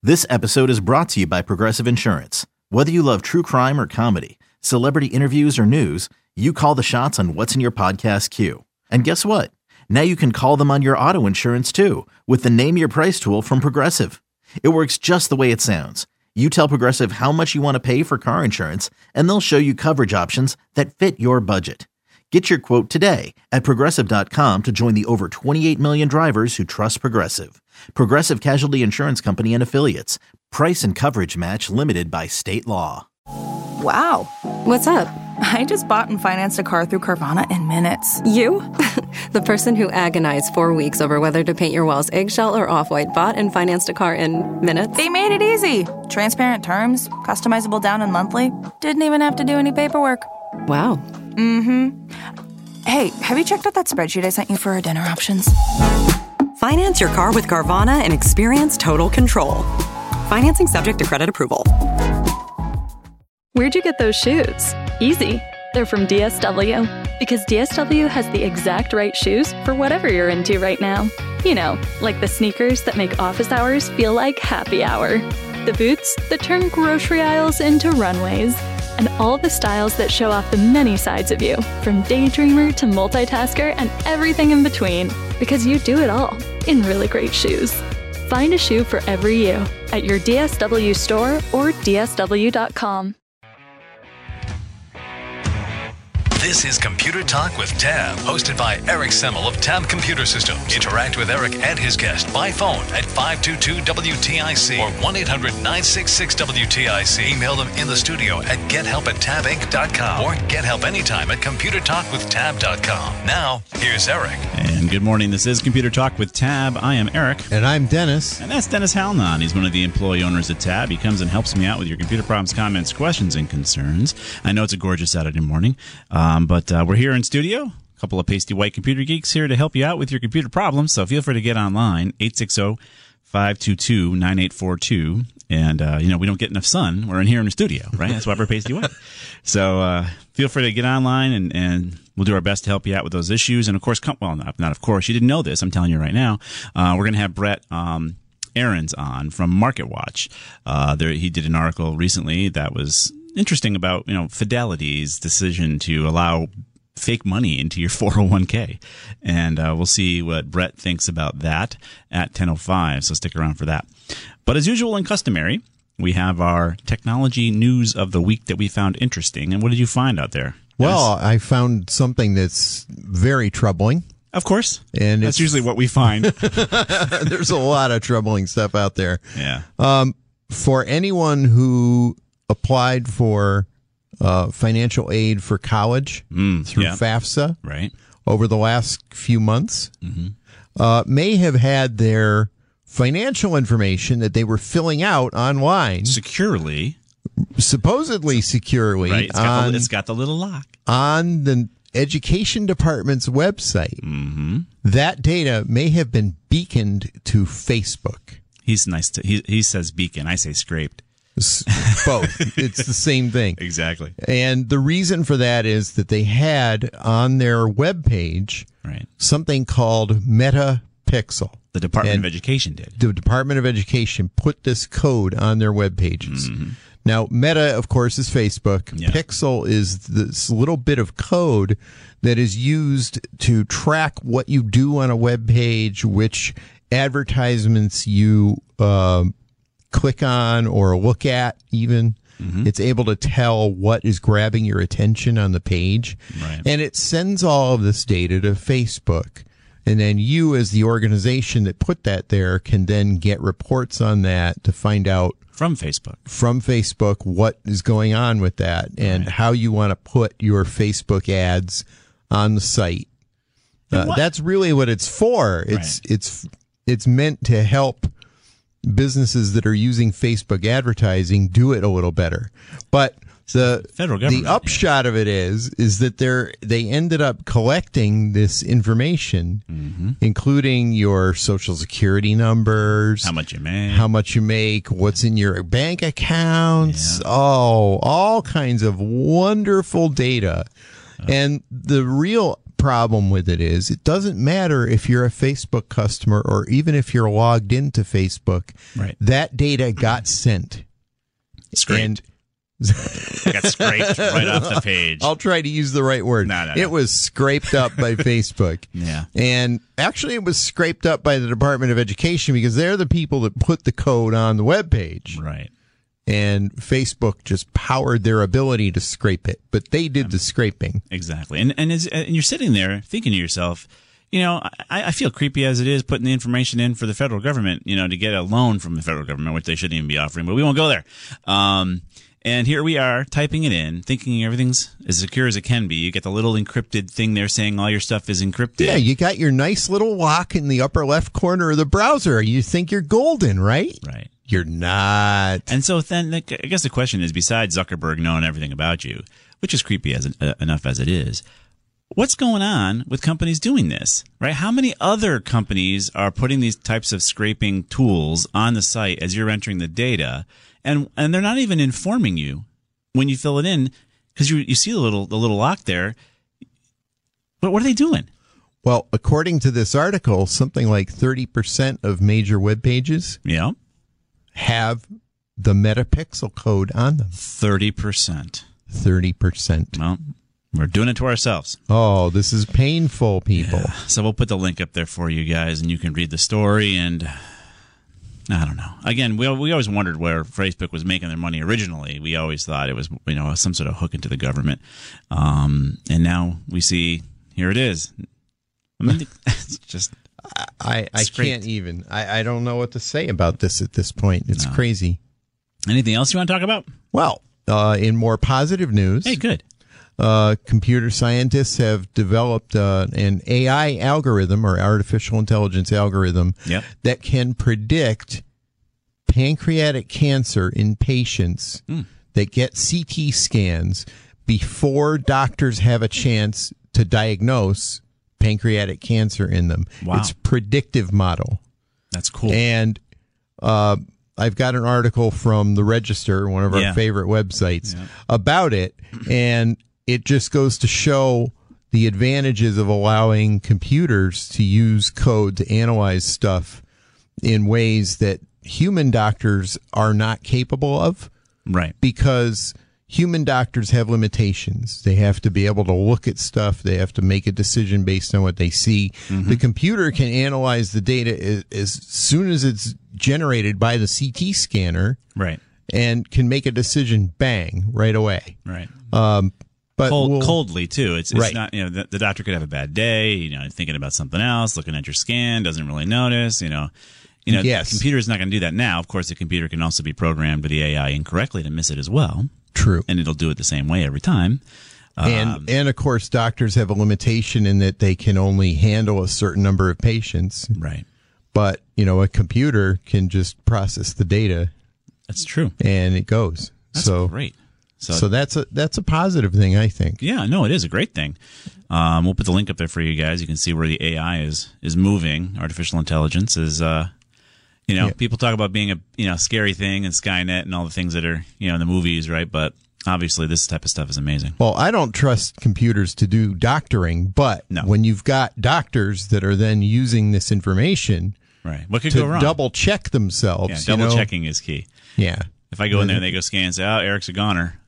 This episode is brought to you by Progressive Insurance. Whether you love true crime or comedy, celebrity interviews or news, you call the shots on what's in your podcast queue. And guess what? Now you can call them on your auto insurance too with the Name Your Price tool from Progressive. It works just the way it sounds. You tell Progressive how much you want to pay for car insurance, and they'll show you coverage options that fit your budget. Get your quote today at Progressive.com to join the over 28 million drivers who trust Progressive. Progressive Casualty Insurance Company and Affiliates. Price and coverage match limited by state law. Wow. What's up? I just bought and financed a car through Carvana in minutes. You? The person who agonized 4 weeks over whether to paint your walls eggshell or off-white bought and financed a car in minutes? They made it easy. Transparent terms, customizable down and monthly. Didn't even have to do any paperwork. Wow. Mm-hmm. Hey, have you checked out that spreadsheet I sent you for our dinner options? Finance your car with Carvana and experience total control. Financing subject to credit approval. Where'd you get those shoes? Easy. They're from DSW. Because DSW has the exact right shoes for whatever you're into right now. You know, like the sneakers that make office hours feel like happy hour. The boots that turn grocery aisles into runways. And all the styles that show off the many sides of you, from daydreamer to multitasker and everything in between. Because you do it all in really great shoes. Find a shoe for every you at your DSW store or DSW.com. This is Computer Talk with Tab, hosted by Eric Semmel of Tab Computer Systems. Interact with Eric and his guest by phone at 522-WTIC or 1-800-966-WTIC. Email them in the studio at gethelp@tabinc.com or get help anytime at computertalkwithtab.com. Now, here's Eric. And good morning. This is Computer Talk with Tab. I am Eric. And I'm Dennis. And that's Dennis Halnon. He's one of the employee owners at Tab. He comes and helps me out with your computer problems, comments, questions, and concerns. I know it's a gorgeous Saturday morning. But we're here in studio, a couple of pasty white computer geeks here to help you out with your computer problems. So feel free to get online, 860-522-9842. And, we don't get enough sun. We're in here in the studio, right? That's why we're pasty white. So feel free to get online, and we'll do our best to help you out with those issues. And, of course, not of course. You didn't know this. I'm telling you right now. We're going to have Brett Ahrens on from MarketWatch. He did an article recently that was interesting about, Fidelity's decision to allow fake money into your 401k. And we'll see what Brett thinks about that at 10:05, so stick around for that. But as usual and customary, we have our technology news of the week that we found interesting. And what did you find out there? Well, I found something that's very troubling. Of course. And that's usually what we find. There's a lot of troubling stuff out there. Yeah. For anyone who applied for financial aid for college through FAFSA right over the last few months, may have had their financial information that they were filling out online supposedly securely, right? It's got the little lock on the Education Department's website. That data may have been beaconed to Facebook. He's nice he says beacon, I say scraped. Both. It's the same thing. Exactly. And the reason for that is that they had on their webpage something called MetaPixel. The Department of Education did. The Department of Education put this code on their web pages. Now, Meta, of course, is Facebook. Yeah. Pixel is this little bit of code that is used to track what you do on a web page, which advertisements you click on or look at even. It's able to tell what is grabbing your attention on the page. Right. And it sends all of this data to Facebook. And then you, as the organization that put that there, can then get reports on that to find out from Facebook what is going on with that and how you want to put your Facebook ads on the site. That's really what it's for. It's meant to help businesses that are using Facebook advertising do it a little better. But the federal government, the upshot of it is that they ended up collecting this information, including your social security numbers, how much you make, what's in your bank accounts, all kinds of wonderful data. And the real problem with it is it doesn't matter if you're a Facebook customer or even if you're logged into Facebook. Right. That data got sent. Scraped. Got scraped right off the page. I'll try to use the right word. No. It was scraped up by Facebook. Yeah. And actually it was scraped up by the Department of Education because they're the people that put the code on the webpage. Right. And Facebook just powered their ability to scrape it, but they did the scraping. Exactly. And you're sitting there thinking to yourself, I feel creepy as it is putting the information in for the federal government, to get a loan from the federal government, which they shouldn't even be offering, but we won't go there. And here we are typing it in, thinking everything's as secure as it can be. You get the little encrypted thing there saying all your stuff is encrypted. Yeah, you got your nice little lock in the upper left corner of the browser. You think you're golden, right? Right. You're not. And so then I guess the question is, besides Zuckerberg knowing everything about you, which is creepy enough as it is, what's going on with companies doing this, right? How many other companies are putting these types of scraping tools on the site as you're entering the data, and they're not even informing you when you fill it in because you see the little lock there. But what are they doing? Well, according to this article, something like 30% of major web pages have the metapixel code on them. 30%. 30%. Well, we're doing it to ourselves. Oh, this is painful, people. Yeah. So we'll put the link up there for you guys, and you can read the story. And I don't know. Again, we always wondered where Facebook was making their money originally. We always thought it was some sort of hook into the government. And now we see here it is. I mean, it's just. I can't even. I don't know what to say about this at this point. It's crazy. Anything else you want to talk about? Well, in more positive news. Hey, good. Computer scientists have developed an AI algorithm or artificial intelligence algorithm that can predict pancreatic cancer in patients that get CT scans before doctors have a chance to diagnose pancreatic cancer in them. Wow. It's predictive model. That's cool. And I've got an article from the Register, one of our favorite websites, about it, and it just goes to show the advantages of allowing computers to use code to analyze stuff in ways that human doctors are not capable of. Right. Because human doctors have limitations. They have to be able to look at stuff. They have to make a decision based on what they see. Mm-hmm. The computer can analyze the data as soon as it's generated by the CT scanner. Right. And can make a decision, bang, right away. Right. But coldly too. It's right. Not, the doctor could have a bad day, thinking about something else, looking at your scan, doesn't really notice, Yes. The computer is not going to do that now. Of course, the computer can also be programmed with the AI incorrectly to miss it as well. True. And it'll do it the same way every time. And of course, doctors have a limitation in that they can only handle a certain number of patients. Right. But, a computer can just process the data. That's true. And it goes. That's great. So that's a positive thing, I think. Yeah, no, it is a great thing. We'll put the link up there for you guys. You can see where the AI is moving. Artificial intelligence is, people talk about being a scary thing and Skynet and all the things that are, in the movies, right? But obviously this type of stuff is amazing. Well, I don't trust computers to do doctoring, but when you've got doctors that are then using this information, right, what could go wrong? Double check themselves. Yeah, double checking is key. Yeah. If I go in there and they go scan and say, "Oh, Eric's a goner,"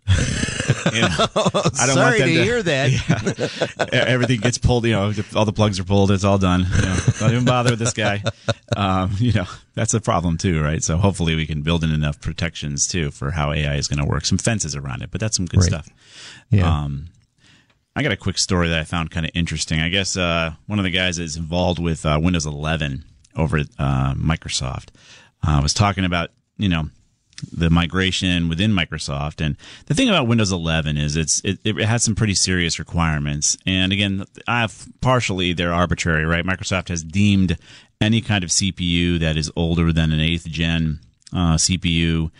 I don't want them to hear that. Yeah. Everything gets pulled. All the plugs are pulled. It's all done. Don't even bother with this guy. That's a problem too, right? So hopefully we can build in enough protections too for how AI is going to work. Some fences around it, but that's some good stuff. Yeah. I got a quick story that I found kind of interesting. I guess one of the guys that's involved with Windows 11 over at Microsoft was talking about the migration within Microsoft. And the thing about Windows 11 is it has some pretty serious requirements. And again, partially they're arbitrary, right? Microsoft has deemed any kind of CPU that is older than an 8th gen CPU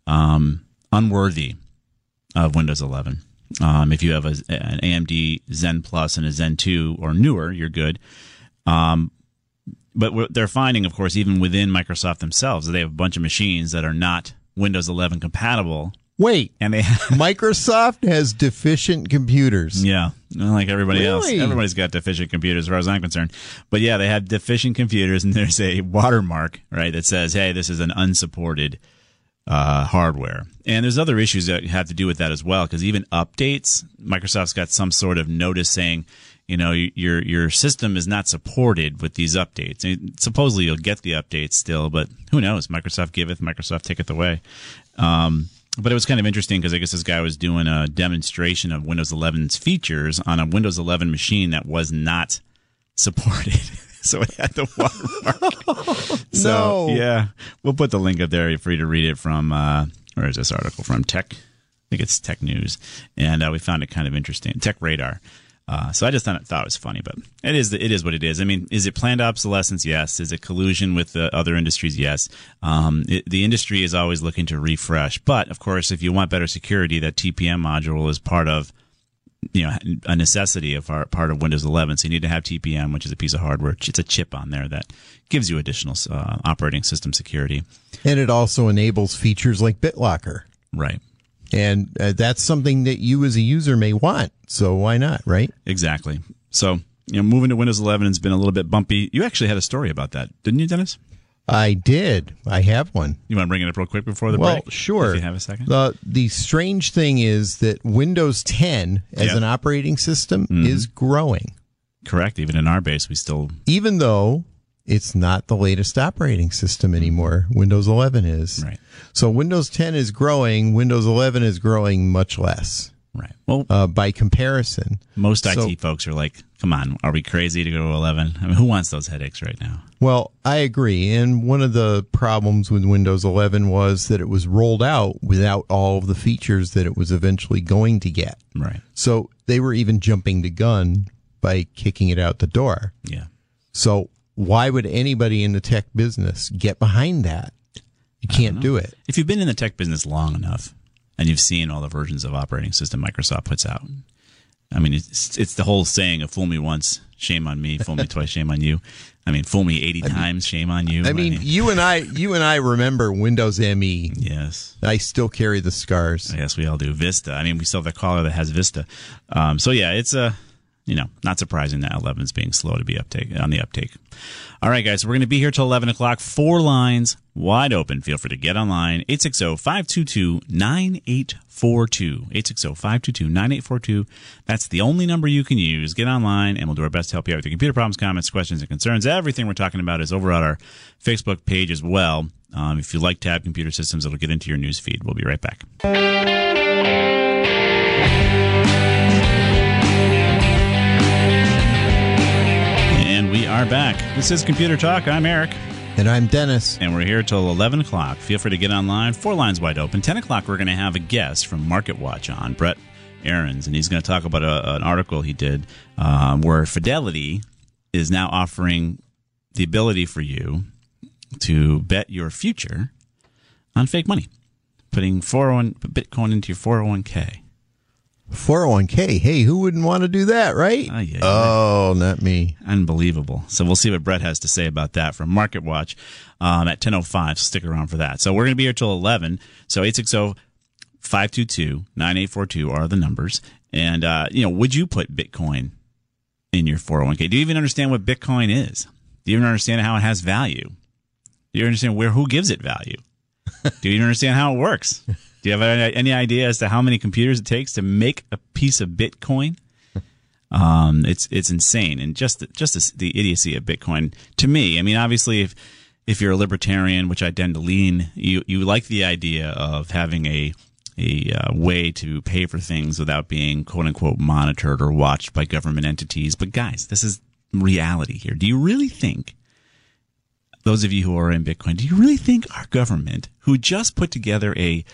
unworthy of Windows 11. If you have an AMD Zen Plus and a Zen 2 or newer, you're good. But what they're finding, of course, even within Microsoft themselves, they have a bunch of machines that are not Windows 11 compatible. Wait, and they Microsoft has deficient computers. Yeah, like everybody else. Really? Everybody's got deficient computers as far as I'm concerned. But yeah, they have deficient computers, and there's a watermark, right, that says, hey, this is an unsupported hardware. And there's other issues that have to do with that as well, because even updates, Microsoft's got some sort of notice saying, your system is not supported with these updates. And supposedly you'll get the updates still, but who knows? Microsoft giveth, Microsoft taketh away. But it was kind of interesting because I guess this guy was doing a demonstration of Windows 11's features on a Windows 11 machine that was not supported. So it had the watermark. So, yeah, we'll put the link up there for you to read it from, where is this article from? Tech? I think it's Tech News. And we found it kind of interesting. Tech Radar. So I just thought it was funny, but it is what it is. I mean, is it planned obsolescence? Yes. Is it collusion with the other industries? Yes. The industry is always looking to refresh, but of course, if you want better security, that TPM module is part of, a necessity of part of Windows 11. So you need to have TPM, which is a piece of hardware. It's a chip on there that gives you additional operating system security, and it also enables features like BitLocker. Right. And that's something that you as a user may want. So why not, right? Exactly. So, moving to Windows 11 has been a little bit bumpy. You actually had a story about that, didn't you, Dennis? I did. I have one. You want to bring it up real quick before the break? Well, sure. If you have a second. The strange thing is that Windows 10 as an operating system is growing. Correct. Even in our base, we still... Even though it's not the latest operating system anymore. Windows 11 is. Right. So Windows 10 is growing. Windows 11 is growing much less. Right. Well, by comparison, most IT folks are like, "Come on, are we crazy to go to 11?" I mean, who wants those headaches right now? Well, I agree. And one of the problems with Windows 11 was that it was rolled out without all of the features that it was eventually going to get. Right. So they were even jumping the gun by kicking it out the door. Yeah. So why would anybody in the tech business get behind that? You can't do it. If you've been in the tech business long enough and you've seen all the versions of operating system Microsoft puts out, I mean, it's the whole saying of fool me once, shame on me, fool me twice, shame on you. I mean, fool me 80 times, shame on you. I mean, you and I remember Windows ME. Yes. I still carry the scars. Yes, we all do. Vista. I mean, we still have that caller that has Vista. So yeah, it's not surprising that 11 is being slow to be on the uptake. All right, guys, so we're going to be here till 11 o'clock. 4 lines wide open. Feel free to get online. 860-522-9842. 860-522-9842. That's the only number you can use. Get online, and we'll do our best to help you out with your computer problems, comments, questions, and concerns. Everything we're talking about is over on our Facebook page as well. If you like Tab Computer Systems, it'll get into your news feed. We'll be right back. We are back. This is Computer Talk. I'm Eric. And I'm Dennis. And we're here till 11 o'clock. Feel free to get online. 4 lines wide open. 10 o'clock, we're going to have a guest from MarketWatch on, Brett Ahrens. And he's going to talk about an article he did where Fidelity is now offering the ability for you to bet your future on fake money. Putting Bitcoin into your 401k. 401k. Hey, who wouldn't want to do that, right? Oh, not me. Unbelievable. So we'll see what Brett has to say about that from MarketWatch at 10:05. So stick around for that. So we're going to be here till 11. So 860-522-9842 are the numbers. And, would you put Bitcoin in your 401k? Do you even understand what Bitcoin is? Do you even understand how it has value? Do you understand who gives it value? Do you even understand how it works? Do you have any idea as to how many computers it takes to make a piece of Bitcoin? It's insane, and just the idiocy of Bitcoin. To me, I mean, obviously, if you're a libertarian, which I tend to lean, you like the idea of having a way to pay for things without being quote unquote monitored or watched by government entities. But guys, this is reality here. Do you really think? Those of you who are in Bitcoin, do you really think our government, who just put together a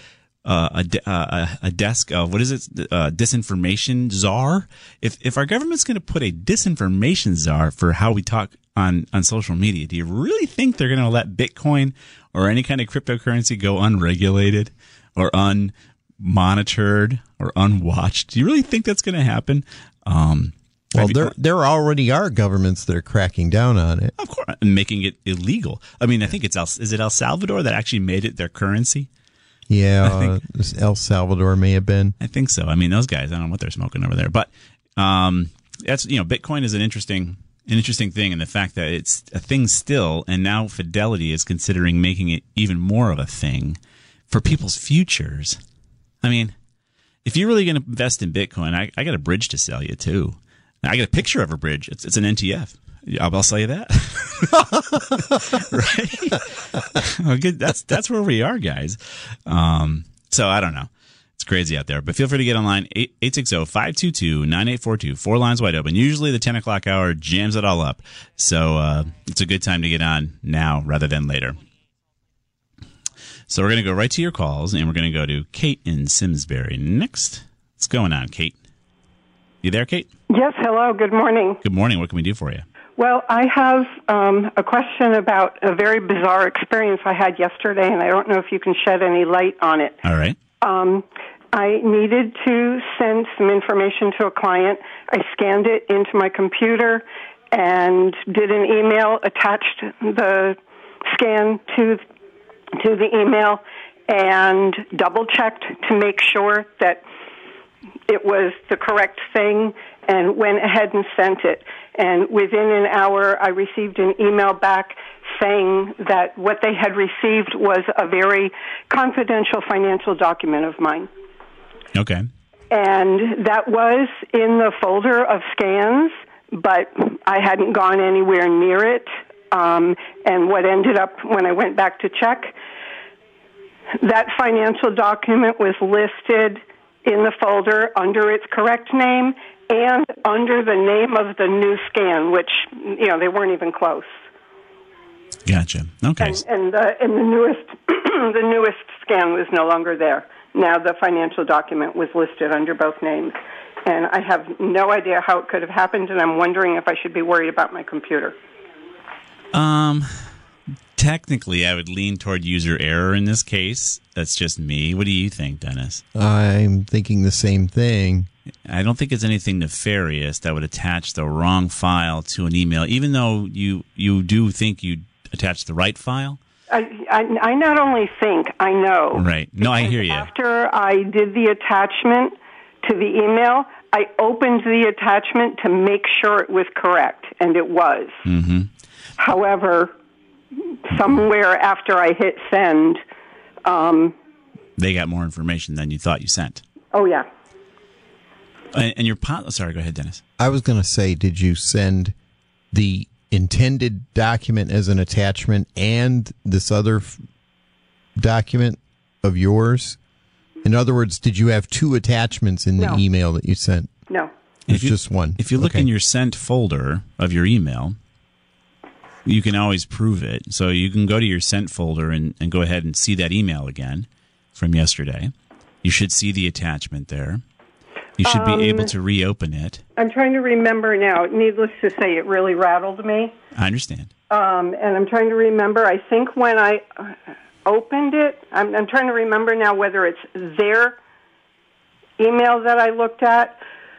desk of disinformation czar? If our government's going to put a disinformation czar for how we talk on social media, do you really think they're going to let Bitcoin or any kind of cryptocurrency go unregulated or unmonitored or unwatched? Do you really think that's going to happen? Well, there already are governments that are cracking down on it. Of course, and making it illegal. I mean, I think is it El Salvador that actually made it their currency? Yeah, El Salvador may have been. I think so. I mean, those guys, I don't know what they're smoking over there. But That's Bitcoin is an interesting thing, and the fact that it's a thing still, and now Fidelity is considering making it even more of a thing for people's futures. I mean, if you're really going to invest in Bitcoin, I got a bridge to sell you too. I got a picture of a bridge. It's an NTF. I'll sell you that. Right? Well, good. That's where we are, guys. So I don't know. It's crazy out there. But feel free to get online. 860-522-9842. 4 lines wide open. Usually the 10 o'clock hour jams it all up. So it's a good time to get on now rather than later. So we're going to go right to your calls, and we're going to go to Kate in Simsbury next. What's going on, Kate? You there, Kate? Yes, hello. Good morning. Good morning. What can we do for you? Well, I have a question about a very bizarre experience I had yesterday, and I don't know if you can shed any light on it. All right. I needed to send some information to a client. I scanned it into my computer and did an email, attached the scan to the email, and double-checked to make sure that it was the correct thing, and went ahead and sent it. And within an hour, I received an email back saying that what they had received was a very confidential financial document of mine. Okay. And that was in the folder of scans, but I hadn't gone anywhere near it. And what ended up, when I went back to check, that financial document was listed in the folder under its correct name and under the name of the new scan, which, they weren't even close. Gotcha. Okay. And the newest the newest scan was no longer there. Now the financial document was listed under both names. And I have no idea how it could have happened, and I'm wondering if I should be worried about my computer. Technically, I would lean toward user error in this case. That's just me. What do you think, Dennis? I'm thinking the same thing. I don't think it's anything nefarious that would attach the wrong file to an email, even though you do think you attached the right file. I not only think, I know. Right. No, I hear you. After I did the attachment to the email, I opened the attachment to make sure it was correct, and it was. Mm-hmm. However, somewhere after I hit send, they got more information than you thought you sent. Oh, yeah. And your sorry, go ahead, Dennis. I was going to say, did you send the intended document as an attachment and this other document of yours? In other words, did you have 2 attachments in the email that you sent? No. It's just one. If you look in your sent folder of your email, you can always prove it. So you can go to your sent folder and go ahead and see that email again from yesterday. You should see the attachment there. You should be able to reopen it. I'm trying to remember now. Needless to say, it really rattled me. I understand. And I'm trying to remember, I think when I opened it, I'm trying to remember now whether it's their email that I looked at.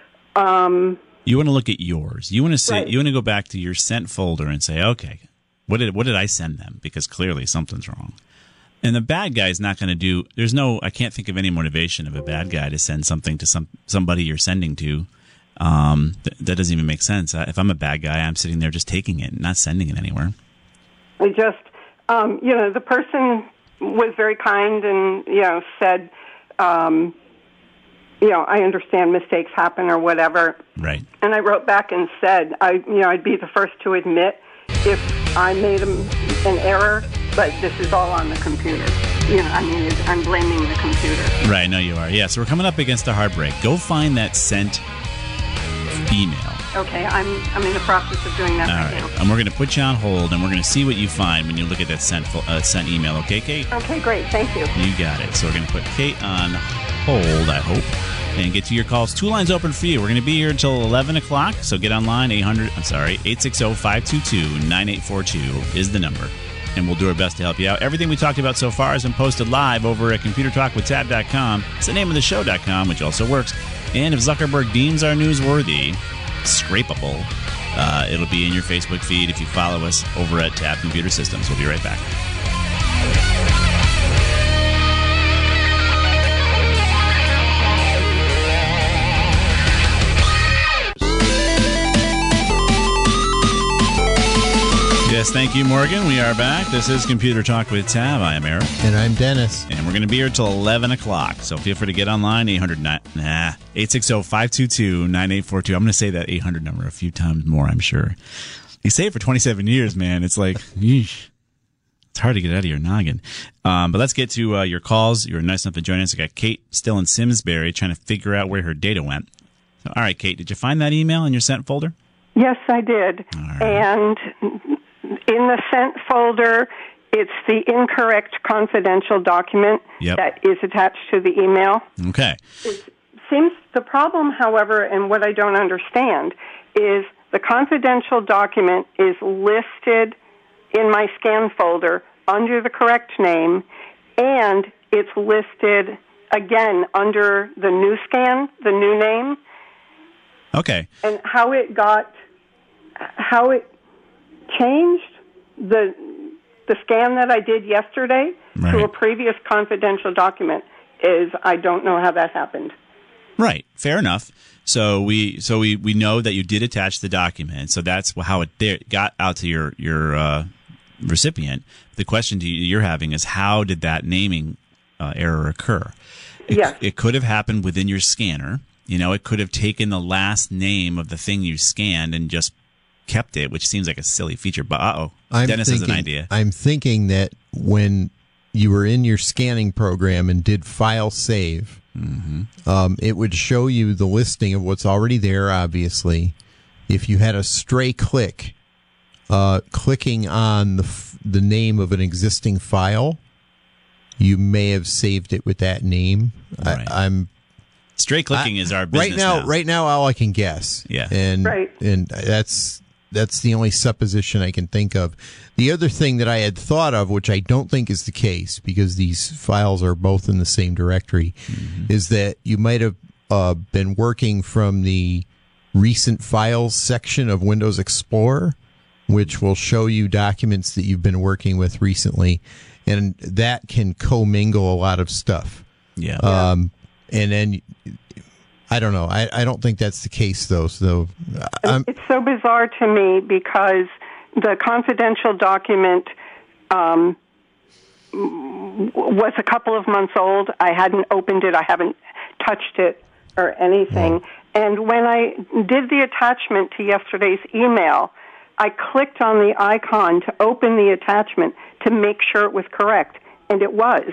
You want to look at yours. You want to say, right. You want to go back to your sent folder and say, okay, what did I send them? Because clearly something's wrong. And the bad guy is not going to do. I can't think of any motivation of a bad guy to send something to somebody you're sending to. That doesn't even make sense. If I'm a bad guy, I'm sitting there just taking it, not sending it anywhere. I just, the person was very kind and, said, I understand mistakes happen or whatever. Right. And I wrote back and said, I'd be the first to admit if I made an error, but this is all on the computer. I'm blaming the computer. Right, no, you are. Yeah, so we're coming up against a hard break. Go find that sent email. Okay, I'm in the process of doing that right now. And we're going to put you on hold, and we're going to see what you find when you look at that sent email. Okay, Kate? Okay, great. Thank you. You got it. So we're going to put Kate on hold, I hope, and get to your calls. 2 lines open for you. We're going to be here until 11 o'clock, so get online. 860-522-9842 is the number, and we'll do our best to help you out. Everything we talked about so far has been posted live over at ComputerTalkWithTab.com. It's the name of the show.com, which also works. And if Zuckerberg deems our newsworthy, scrapeable, it'll be in your Facebook feed if you follow us over at Tab Computer Systems. We'll be right back. Yes, thank you, Morgan. We are back. This is Computer Talk with Tab. I am Eric. And I'm Dennis. And we're going to be here till 11 o'clock. So feel free to get online, 860-522-9842. I'm going to say that 800 number a few times more, I'm sure. You say it for 27 years, man. It's like, yeesh. It's hard to get out of your noggin. But let's get to your calls. You were nice enough to join us. I got Kate still in Simsbury trying to figure out where her data went. So, all right, Kate, did you find that email in your sent folder? Yes, I did. Right. And in the sent folder, it's the incorrect confidential document that is attached to the email. Okay. It seems the problem, however, and what I don't understand, is the confidential document is listed in my scan folder under the correct name, and it's listed again under the new scan, the new name. Okay. And how it changed the scan that I did yesterday to a previous confidential document is, I don't know how that happened. Right. Fair enough. So we know that you did attach the document. So that's how it got out to your recipient. The question you're having is, how did that naming error occur? It could have happened within your scanner. You know, it could have taken the last name of the thing you scanned and just kept it, which seems like a silly feature. But Dennis has an idea. I'm thinking that when you were in your scanning program and did file save, it would show you the listing of what's already there, obviously. If you had a stray click, clicking on the name of an existing file, you may have saved it with that name. Right. Straight clicking is our business now. Right now, all I can guess. Yeah. And that's the only supposition I can think of. The other thing that I had thought of, which I don't think is the case, because these files are both in the same directory, is that you might have been working from the recent files section of Windows Explorer, which will show you documents that you've been working with recently, and that can commingle a lot of stuff. Yeah. And then, I don't know. I don't think that's the case, though. So it's so bizarre to me because the confidential document was a couple of months old. I hadn't opened it. I haven't touched it or anything. And when I did the attachment to yesterday's email, I clicked on the icon to open the attachment to make sure it was correct, and it was.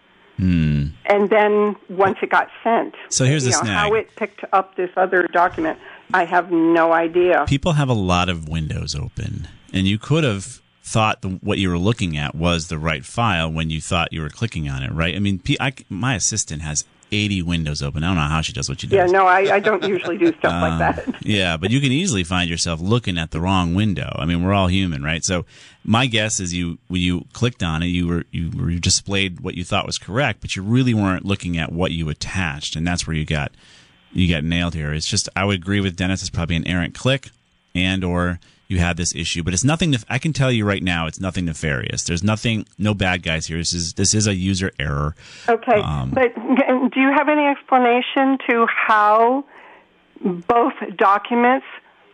And then once it got sent, so here's the snag. How it picked up this other document, I have no idea. People have a lot of windows open, and you could have thought what you were looking at was the right file when you thought you were clicking on it, right? I mean, my assistant has 80 windows open. I don't know how she does what she does. Yeah, no, I don't usually do stuff like that. Yeah, but you can easily find yourself looking at the wrong window. I mean, we're all human, right? So my guess is when you clicked on it, you displayed what you thought was correct, but you really weren't looking at what you attached, and that's where you got nailed here. It's just, I would agree with Dennis, it's probably an errant click and or you had this issue, but it's nothing. I can tell you right now, it's nothing nefarious. There's no bad guys here. This is a user error. Okay, but do you have any explanation to how both documents,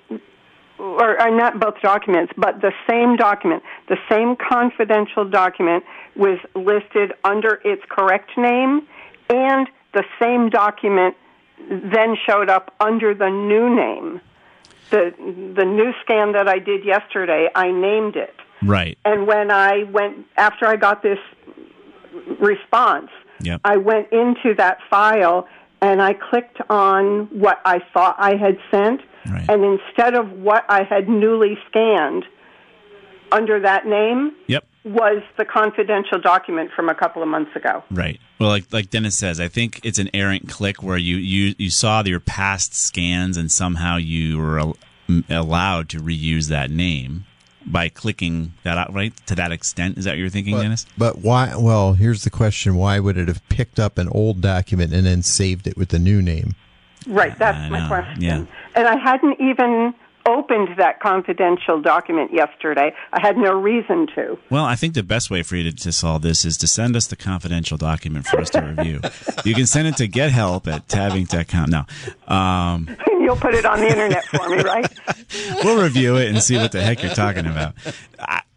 or not both documents, but the same document, the same confidential document, was listed under its correct name, and the same document then showed up under the new name? The new scan that I did yesterday, I named it. Right. And when I went, after I got this response, I went into that file and I clicked on what I thought I had sent. Right. And instead of what I had newly scanned under that name was the confidential document from a couple of months ago. Right. Well, like Dennis says, I think it's an errant click where you saw your past scans and somehow you were allowed to reuse that name by clicking that out, right? To that extent. Is that what you're thinking, Dennis? But why? Well, here's the question. Why would it have picked up an old document and then saved it with the new name? Right. That's my question. Yeah. And I hadn't even opened that confidential document yesterday. I had no reason to. Well, I think the best way for you to solve this is to send us the confidential document for us to review. You can send it to gethelp@tabbing.com. No. You'll put it on the internet for me, right? We'll review it and see what the heck you're talking about.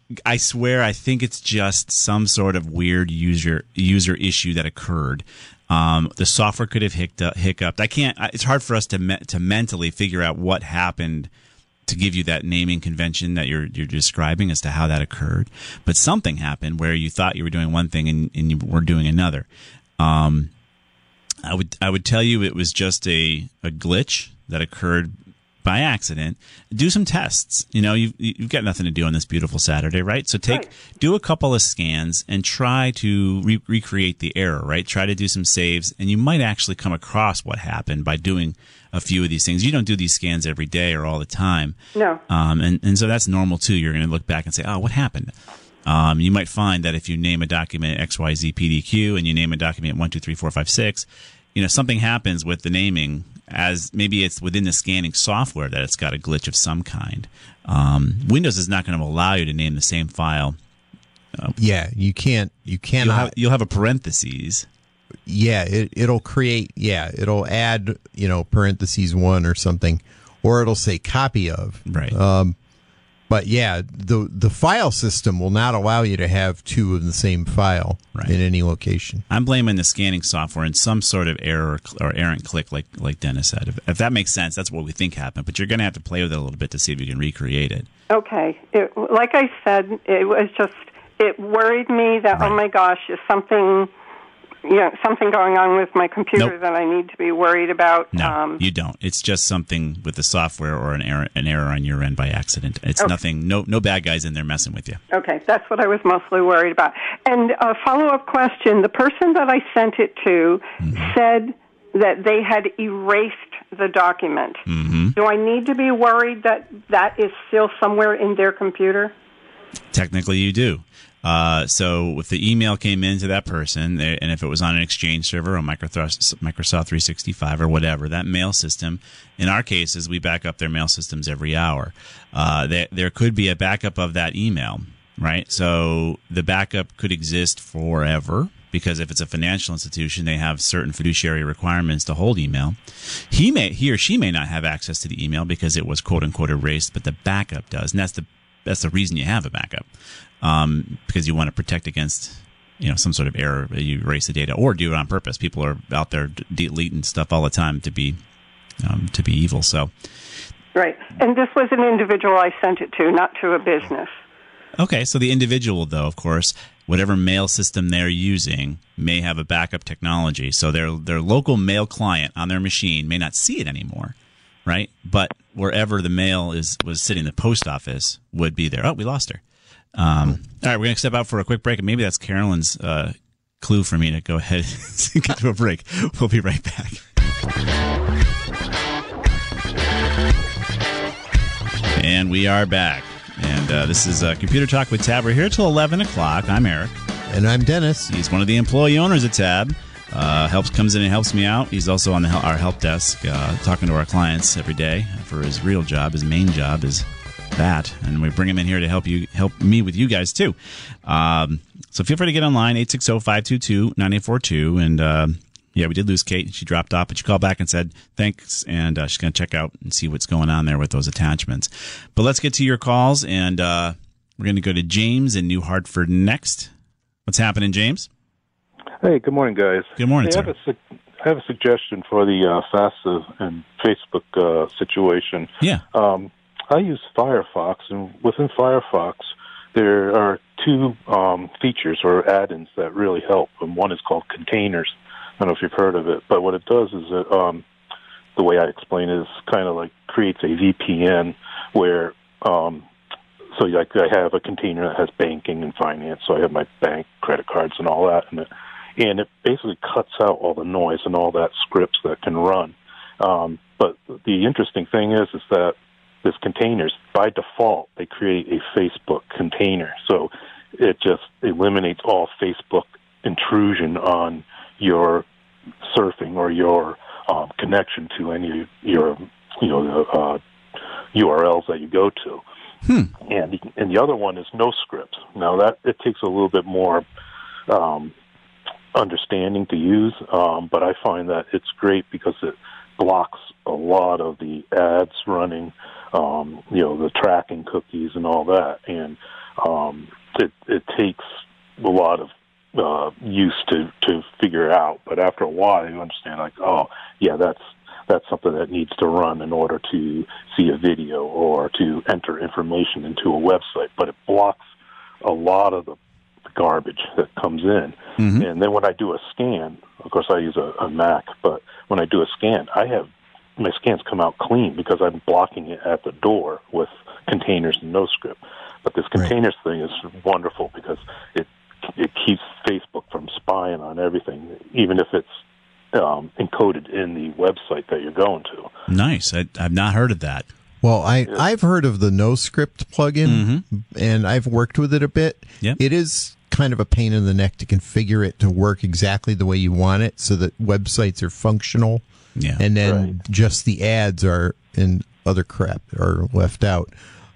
I swear, I think it's just some sort of weird user issue that occurred. The software could have hiccuped. I can't. It's hard for us to mentally figure out what happened to give you that naming convention that you're describing as to how that occurred. But something happened where you thought you were doing one thing and you were doing another. I would tell you it was just a glitch that occurred by accident. Do some tests. You've got nothing to do on this beautiful Saturday, right? So do a couple of scans and try to recreate the error, right? Try to do some saves, and you might actually come across what happened by doing a few of these things. You don't do these scans every day or all the time. No. And so that's normal too. You're going to look back and say, oh, what happened? You might find that if you name a document XYZ PDQ and you name a document 1234556, something happens with the naming, as maybe it's within the scanning software that it's got a glitch of some kind. Windows is not going to allow you to name the same file. You can't. You cannot. You'll have a parentheses. Yeah, it'll create. Yeah, it'll add parentheses 1 or something, or it'll say copy of. Right. But yeah, the file system will not allow you to have two of the same file in any location. I'm blaming the scanning software and some sort of error or errant click, like Dennis said. If that makes sense, that's what we think happened. But you're going to have to play with it a little bit to see if you can recreate it. Okay. Like I said, it worried me that, oh my gosh, is something going on with my computer that I need to be worried about. No, you don't. It's just something with the software or an error on your end by accident. It's nothing. No bad guys in there messing with you. Okay, that's what I was mostly worried about. And a follow-up question: the person that I sent it to said that they had erased the document. Mm-hmm. Do I need to be worried that is still somewhere in their computer? Technically, you do. So if the email came into that person, and if it was on an Exchange server or Microsoft 365 or whatever, that mail system, in our cases, we back up their mail systems every hour. There could be a backup of that email, right? So the backup could exist forever, because if it's a financial institution, they have certain fiduciary requirements to hold email. He or she may not have access to the email because it was quote unquote erased, but the backup does, and that's the reason you have a backup, because you want to protect against some sort of error. You erase the data or do it on purpose. People are out there deleting stuff all the time to be evil. So right, and this was an individual I sent it to, not to a business. Okay, so the individual, though, of course, whatever mail system they're using may have a backup technology. So their local mail client on their machine may not see it anymore, right? But wherever the mail was sitting, the post office would be there. Oh, we lost her. All right, we're going to step out for a quick break, and maybe that's Carolyn's clue for me to go ahead and get to a break. We'll be right back. And we are back. And this is Computer Talk with Tab. We're here till 11 o'clock. I'm Eric. And I'm Dennis. He's one of the employee owners at Tab. Comes in and helps me out. He's also on our help desk, talking to our clients every day for his real job. His main job is that, and we bring him in here to help me with you guys too. So feel free to get online, 860-522-9842. And we did lose Kate. She dropped off, but she called back and said thanks, and she's going to check out and see what's going on there with those attachments. But let's get to your calls, and we're going to go to James in New Hartford next. What's happening, James? Hey, good morning, guys. Good morning, sir. I have a suggestion for the FAFSA and Facebook situation. Yeah. I use Firefox, and within Firefox, there are two features or add-ins that really help, and one is called Containers. I don't know if you've heard of it, but what it does is that, the way I explain it is kind of like creates a VPN where, so like I have a container that has banking and finance, so I have my bank, credit cards, and all that in it. And it basically cuts out all the noise and all that scripts that can run. But the interesting thing is that this containers, by default, they create a Facebook container. So it just eliminates all Facebook intrusion on your surfing or your connection to any of your, URLs that you go to. And the other one is NoScript. Now that it takes a little bit more understanding to use, but I find that it's great because it blocks a lot of the ads running, the tracking cookies and all that. And it takes a lot of use to figure out. But after a while, you understand, like, oh, yeah, that's something that needs to run in order to see a video or to enter information into a website. But it blocks a lot of the garbage that comes in. Mm-hmm. And then when I do a scan, of course I use a Mac, but when I do a scan, my scans come out clean because I'm blocking it at the door with containers and NoScript. But this containers thing is wonderful because it keeps Facebook from spying on everything, even if it's encoded in the website that you're going to. Nice. I've not heard of that. Well, I've heard of the NoScript plugin, and I've worked with it a bit. Yep. It is kind of a pain in the neck to configure it to work exactly the way you want it so that websites are functional, and then just the ads are and other crap are left out.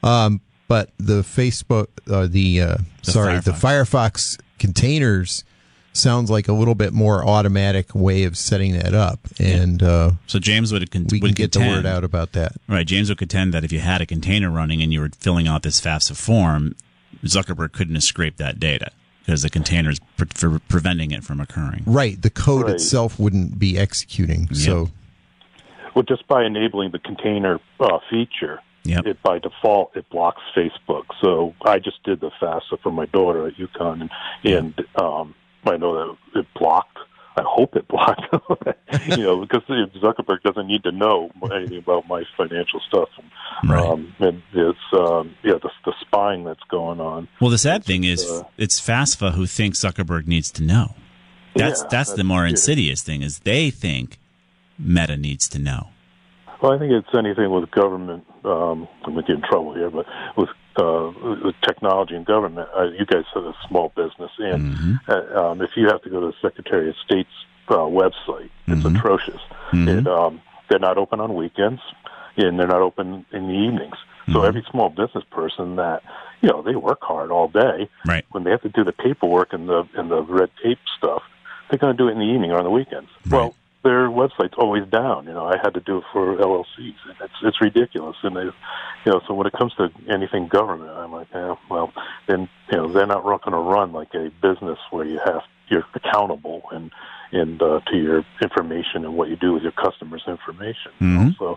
But the Facebook, the Firefox containers sounds like a little bit more automatic way of setting that up, and so James would we can get the word out about that. Right, James would contend that if you had a container running and you were filling out this FAFSA form, Zuckerberg couldn't have scraped that data because the container is preventing it from occurring. Right, the code itself wouldn't be executing. Yep. So, well, just by enabling the container feature. Yep. It by default it blocks Facebook. So I just did the FAFSA for my daughter at UConn, and I know that it blocked. I hope it blocked. Because Zuckerberg doesn't need to know anything about my financial stuff. And it's the spying that's going on. Well, the sad thing is it's FAFSA who thinks Zuckerberg needs to know. That's the more insidious thing, is they think Meta needs to know. Well, I think it's anything with government. I'm going to get in trouble here, but with technology and government, you guys have a small business, and if you have to go to the Secretary of State's website, it's atrocious. They're not open on weekends, and they're not open in the evenings. So every small business person that they work hard all day, when they have to do the paperwork and the red tape stuff, they're going to do it in the evening or on the weekends. Well, their website's always down. I had to do it for LLCs. It's ridiculous. And so when it comes to anything government, I'm like, well, then they're not going to run like a business where you're accountable and to your information and what you do with your customers' information. So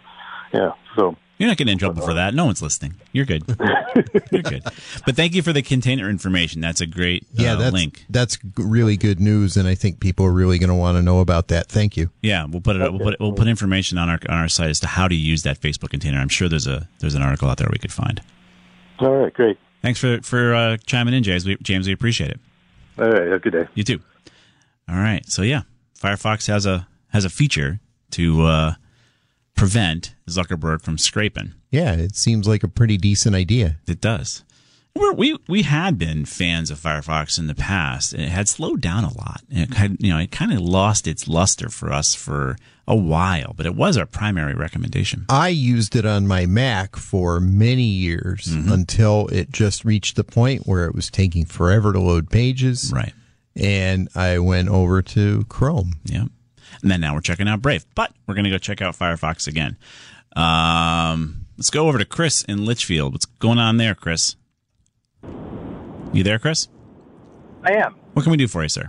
you're not getting in trouble for that. No one's listening. You're good. You're good. But thank you for the container information. That's a great link. That's really good news, and I think people are really going to want to know about that. Thank you. Yeah, we'll put it up. We'll put information on our site as to how to use that Facebook container. I'm sure there's an article out there we could find. All right, great. Thanks for chiming in, James. We appreciate it. All right, have a good day. You too. All right. So Firefox has a feature to prevent Zuckerberg from scraping. Yeah, it seems like a pretty decent idea. It does. We had been fans of Firefox in the past. It had slowed down a lot. It kind of lost its luster for us for a while, but it was our primary recommendation. I used it on my Mac for many years until it just reached the point where it was taking forever to load pages. Right. And I went over to Chrome. Yeah. And then now we're checking out Brave, but we're going to go check out Firefox again. Let's go over to Chris in Litchfield. What's going on there, Chris? You there, Chris? I am. What can we do for you, sir?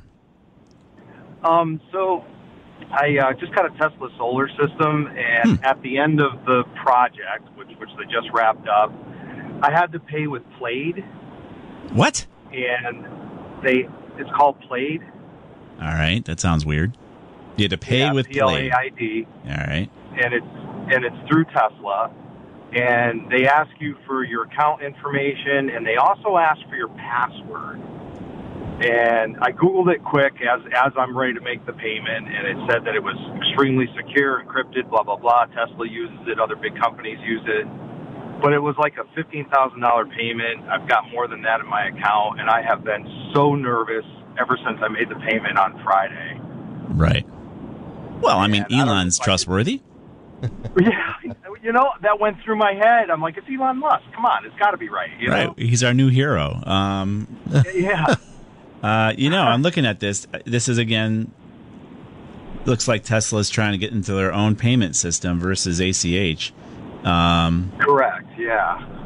So I just got a Tesla solar system, and at the end of the project, which they just wrapped up, I had to pay with Plaid. What? And it's called Plaid. All right, that sounds weird. You had to pay with Plaid. Plaid. All right. And it's through Tesla, and they ask you for your account information, and they also ask for your password. And I Googled it quick as I'm ready to make the payment, and it said that it was extremely secure, encrypted, blah, blah, blah. Tesla uses it. Other big companies use it. But it was like a $15,000 payment. I've got more than that in my account, and I have been so nervous ever since I made the payment on Friday. Right. Well, I mean, Elon's trustworthy. Yeah, that went through my head. I'm like, it's Elon Musk. Come on, it's got to be right. Right. He's our new hero. Yeah. I'm looking at this. This is, again, looks like Tesla's trying to get into their own payment system versus ACH. Correct, yeah.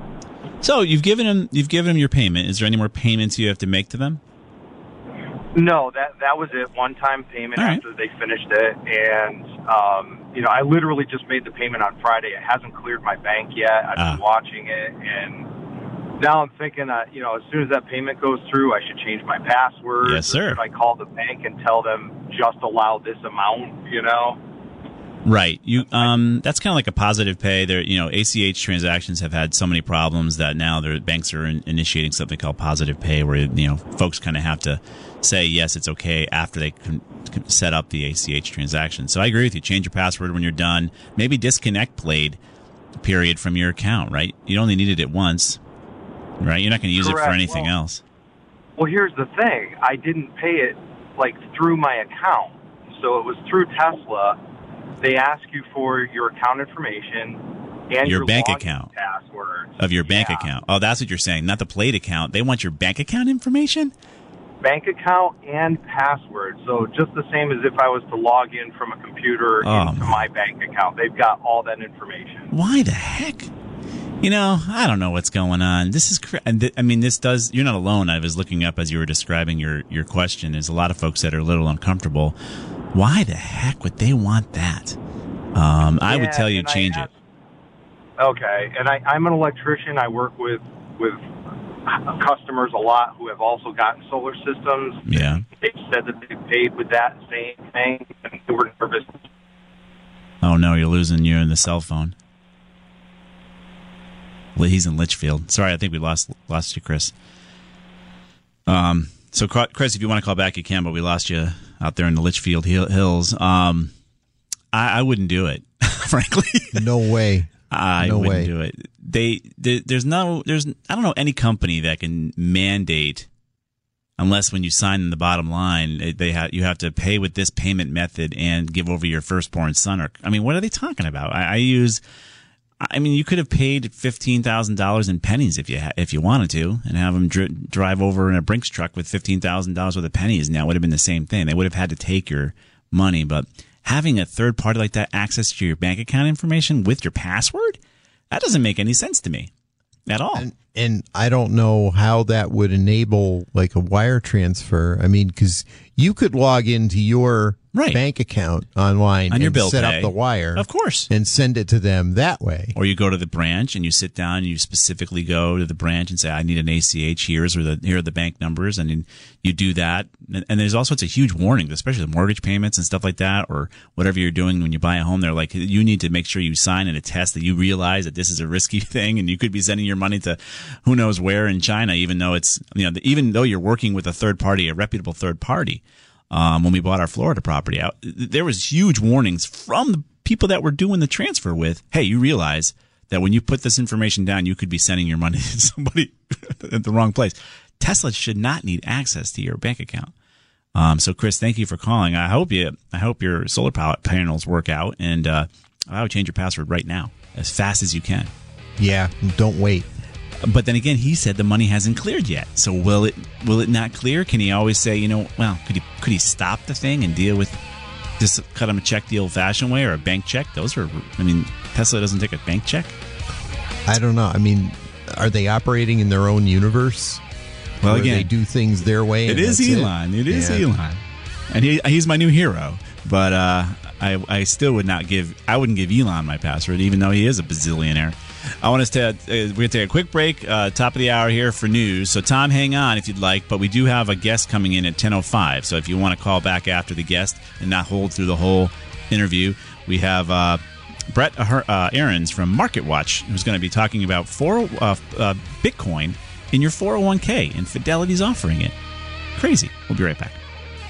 So you've given them your payment. Is there any more payments you have to make to them? No, that was it. One-time payment after they finished it, and I literally just made the payment on Friday. It hasn't cleared my bank yet. I've been watching it, and now I'm thinking, as soon as that payment goes through, I should change my password. Yes, sir. Or should I call the bank and tell them just allow this amount? Right. That's kind of like a positive pay. There, ACH transactions have had so many problems that now their banks are initiating something called positive pay, where folks kind of have to say yes, it's okay after they can set up the ACH transaction. So I agree with you. Change your password when you're done. Maybe disconnect Plaid period from your account. Right. You only needed it once. Right. You're not going to use it for anything else. Well, here's the thing. I didn't pay it through my account, so it was through Tesla. They ask you for your account information and your bank account password of your bank account. Oh, that's what you're saying. Not the Plaid account. They want your bank account information? Bank account and password. So just the same as if I was to log in from a computer into my bank account. They've got all that information. Why the heck? I don't know what's going on. This is, you're not alone. I was looking up as you were describing your question. There's a lot of folks that are a little uncomfortable. Why the heck would they want that? I would tell you change it. Okay, and I'm an electrician. I work with customers a lot who have also gotten solar systems. Yeah. They said that they paid with that same thing, and they were nervous. Oh, no, you're losing you in the cell phone. Well, he's in Litchfield. Sorry, I think we lost you, Chris. So, Chris, if you want to call back, you can, but we lost you out there in the Litchfield Hills. I wouldn't do it, frankly. No way. I wouldn't do it. There's I don't know any company that can mandate, unless when you sign in the bottom line, you have to pay with this payment method and give over your firstborn son. What are they talking about? You could have paid $15,000 in pennies if you wanted to, and have them drive over in a Brinks truck with $15,000 worth of pennies. Now it would have been the same thing. They would have had to take your money, but having a third party like that access to your bank account information with your password, that doesn't make any sense to me at all. And I don't know how that would enable a wire transfer. Because you could log into your bank account online on your bill set pay. Up the wire, of course, and send it to them that way. Or you go to the branch and you sit down and you specifically go to the branch and say, "I need an ACH. Here are the bank numbers," and you do that. And there's all sorts of huge warnings, especially the mortgage payments and stuff like that, or whatever you're doing when you buy a home. They're like, you need to make sure you sign and attest that you realize that this is a risky thing, and you could be sending your money to who knows where in China, even though it's even though you're working with a third party, a reputable third party. When we bought our Florida property out, there was huge warnings from the people that we're doing the transfer with. Hey, you realize that when you put this information down, you could be sending your money to somebody at the wrong place. Tesla should not need access to your bank account. So, Chris, thank you for calling. I hope your solar panels work out, and I would change your password right now, as fast as you can. Yeah, don't wait. But then again, he said the money hasn't cleared yet. So will it not clear? Can he always say, could he stop the thing and deal with, just cut him a check the old-fashioned way, or a bank check? Tesla doesn't take a bank check? I don't know. Are they operating in their own universe? Well, where again, they do things their way. It is Elon. It is Elon, and he's my new hero. But I still wouldn't give Elon my password, even though he is a bazillionaire. I want us to we're going to take a quick break, top of the hour here for news. So, Tom, hang on if you'd like, but we do have a guest coming in at 10:05. So if you want to call back after the guest and not hold through the whole interview, we have Brett Ahrens from MarketWatch, who's going to be talking about Bitcoin in your 401k, and Fidelity's offering it. Crazy. We'll be right back.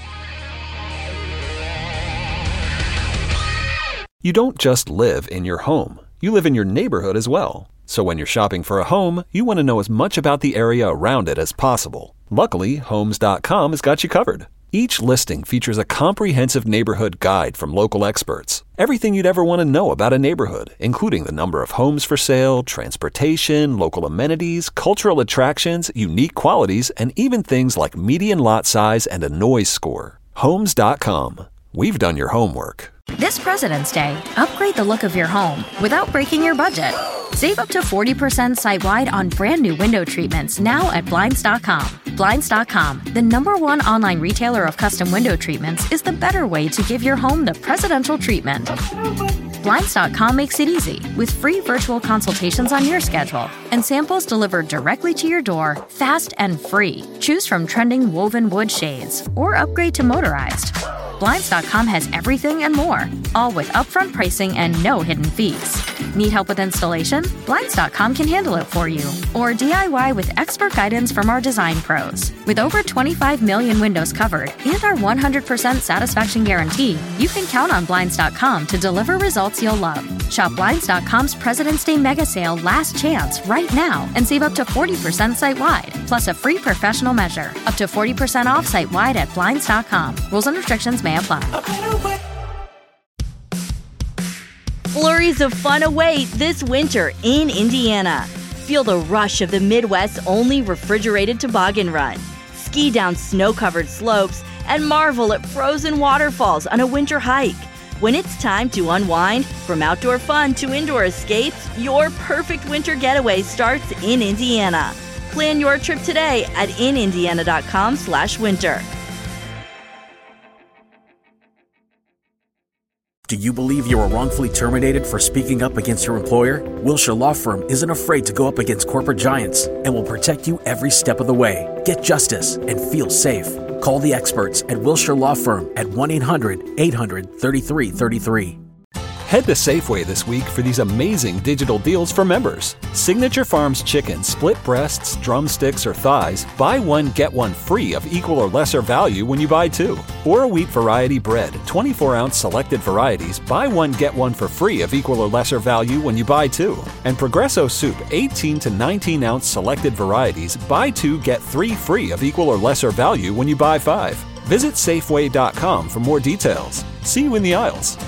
You don't just live in your home. You live in your neighborhood as well. So when you're shopping for a home, you want to know as much about the area around it as possible. Luckily, Homes.com has got you covered. Each listing features a comprehensive neighborhood guide from local experts. Everything you'd ever want to know about a neighborhood, including the number of homes for sale, transportation, local amenities, cultural attractions, unique qualities, and even things like median lot size and a noise score. Homes.com. We've done your homework. This President's Day, upgrade the look of your home without breaking your budget. Save up to 40% site-wide on brand new window treatments now at Blinds.com. Blinds.com, the #1 online retailer of custom window treatments, is the better way to give your home the presidential treatment. Blinds.com makes it easy with free virtual consultations on your schedule and samples delivered directly to your door, fast and free. Choose from trending woven wood shades or upgrade to motorized. Blinds.com has everything and more, all with upfront pricing and no hidden fees. Need help with installation? Blinds.com can handle it for you. Or DIY with expert guidance from our design pros. With over 25 million windows covered and our 100% satisfaction guarantee, you can count on Blinds.com to deliver results you'll love. Shop Blinds.com's President's Day Mega Sale Last Chance right now and save up to 40% site-wide, plus a free professional measure. Up to 40% off site-wide at Blinds.com. Rules and restrictions may apply. Flurries of fun await this winter in Indiana. Feel the rush of the Midwest's only refrigerated toboggan run. Ski down snow-covered slopes and marvel at frozen waterfalls on a winter hike. When it's time to unwind, from outdoor fun to indoor escapes, your perfect winter getaway starts in Indiana. Plan your trip today at inindiana.com/winter. Do you believe you were wrongfully terminated for speaking up against your employer? Wilshire Law Firm isn't afraid to go up against corporate giants and will protect you every step of the way. Get justice and feel safe. Call the experts at Wilshire Law Firm at 1-800-800-3333. Head to Safeway this week for these amazing digital deals for members. Signature Farms chicken, split breasts, drumsticks, or thighs, buy one, get one free of equal or lesser value when you buy two. Or a wheat variety bread, 24-ounce selected varieties, buy one, get one for free of equal or lesser value when you buy two. And Progresso soup, 18 to 19-ounce selected varieties, buy two, get three free of equal or lesser value when you buy five. Visit Safeway.com for more details. See you in the aisles.